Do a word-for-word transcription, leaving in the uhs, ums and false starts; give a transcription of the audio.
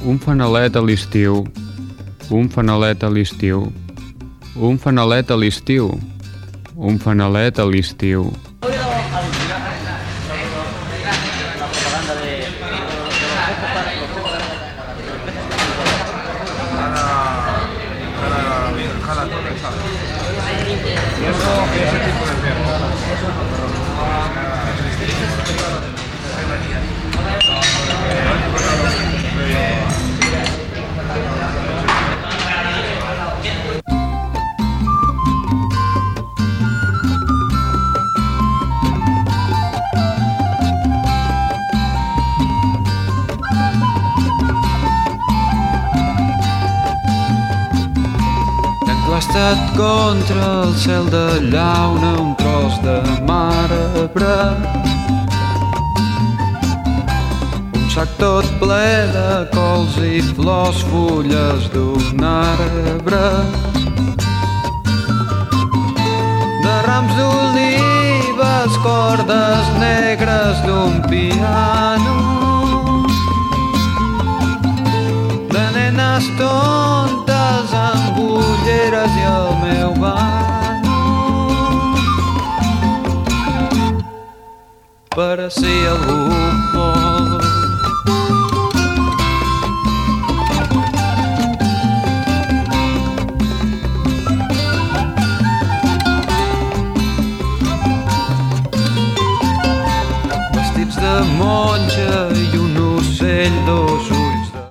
Un fanalet a l'estiu, un fanalet a l'estiu, un fanalet a l'estiu, un fanalet a l'estiu. Estat contra el cel de llauna un tros de marbre, un sac tot ple de cols i flors, fulles d'un arbre, de rams d'olives, cordes negres d'un piano, de nenes tontes amb ulleres i el meu bano, per si algú